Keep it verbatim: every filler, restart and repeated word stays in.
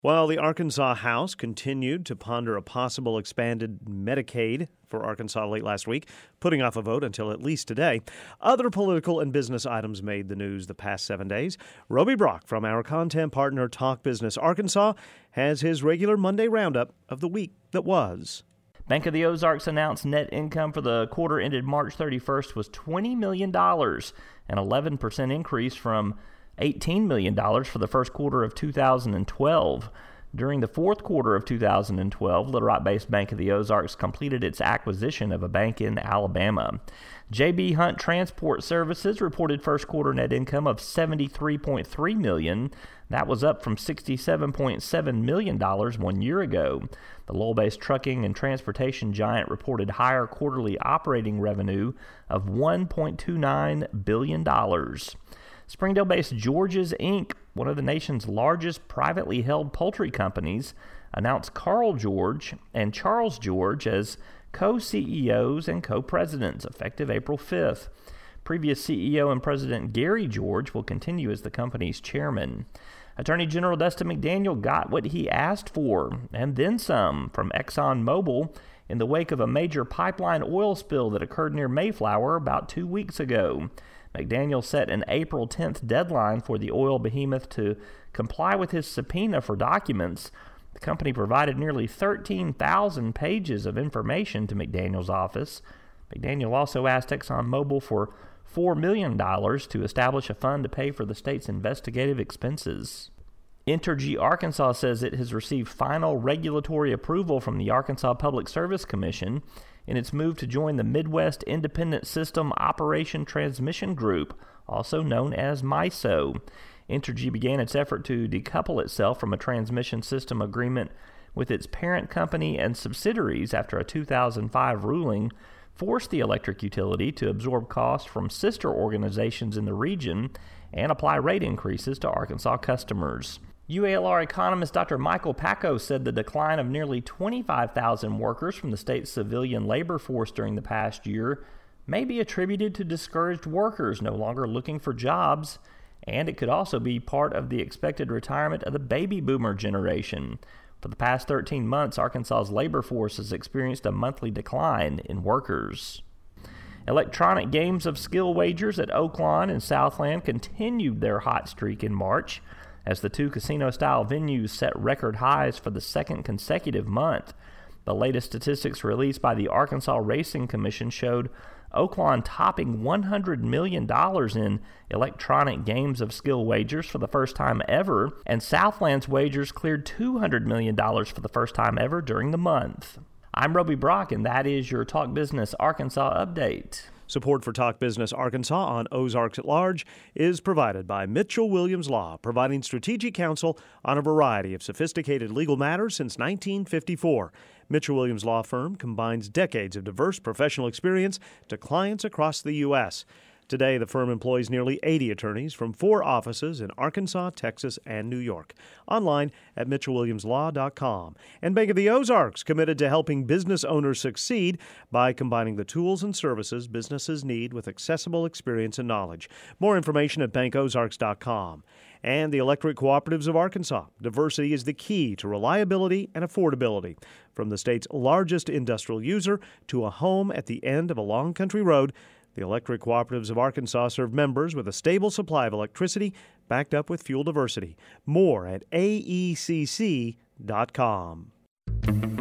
While the Arkansas House continued to ponder a possible expanded Medicaid for Arkansas late last week, putting off a vote until at least today, other political and business items made the news the past seven days. Roby Brock from our content partner Talk Business Arkansas has his regular Monday roundup of the week that was. Bank of the Ozarks announced net income for the quarter ended March thirty-first was twenty million dollars, an eleven percent increase from eighteen million dollars for the first quarter of two thousand twelve. During the fourth quarter of two thousand twelve, Little Rock-based Bank of the Ozarks completed its acquisition of a bank in Alabama. J B. Hunt Transport Services reported first quarter net income of seventy-three point three million dollars. That was up from sixty-seven point seven million dollars one year ago. The Lowell-based trucking and transportation giant reported higher quarterly operating revenue of one point two nine billion dollars. Springdale-based George's Incorporated, one of the nation's largest privately held poultry companies, announced Carl George and Charles George as co-C E Os and co-presidents effective April fifth. Previous C E O and President Gary George will continue as the company's chairman. Attorney General Dustin McDaniel got what he asked for, and then some, from ExxonMobil in the wake of a major pipeline oil spill that occurred near Mayflower about two weeks ago. McDaniel set an April tenth deadline for the oil behemoth to comply with his subpoena for documents. The company provided nearly thirteen thousand pages of information to McDaniel's office. McDaniel also asked ExxonMobil for four million dollars to establish a fund to pay for the state's investigative expenses. Entergy Arkansas says it has received final regulatory approval from the Arkansas Public Service Commission in its move to join the Midwest Independent System Operation Transmission Group, also known as MISO. Entergy began its effort to decouple itself from a transmission system agreement with its parent company and subsidiaries after a two thousand five ruling forced the electric utility to absorb costs from sister organizations in the region and apply rate increases to Arkansas customers. U A L R economist Doctor Michael Packo said the decline of nearly twenty-five thousand workers from the state's civilian labor force during the past year may be attributed to discouraged workers no longer looking for jobs, and it could also be part of the expected retirement of the baby boomer generation. For the past thirteen months, Arkansas's labor force has experienced a monthly decline in workers. Electronic games of skill wagers at Oaklawn and Southland continued their hot streak in March, as the two casino-style venues set record highs for the second consecutive month. The latest statistics released by the Arkansas Racing Commission showed Oaklawn topping one hundred million dollars in electronic games of skill wagers for the first time ever, and Southland's wagers cleared two hundred million dollars for the first time ever during the month. I'm Roby Brock, and that is your Talk Business Arkansas update. Support for Talk Business Arkansas on Ozarks at Large is provided by Mitchell Williams Law, providing strategic counsel on a variety of sophisticated legal matters since nineteen fifty-four. Mitchell Williams Law Firm combines decades of diverse professional experience to clients across the U S Today, the firm employs nearly eighty attorneys from four offices in Arkansas, Texas, and New York. Online at mitchell williams law dot com. And Bank of the Ozarks, committed to helping business owners succeed by combining the tools and services businesses need with accessible experience and knowledge. More information at bank ozarks dot com. And the Electric Cooperatives of Arkansas. Diversity is the key to reliability and affordability. From the state's largest industrial user to a home at the end of a long country road, the Electric Cooperatives of Arkansas serve members with a stable supply of electricity backed up with fuel diversity. More at A E C C dot com.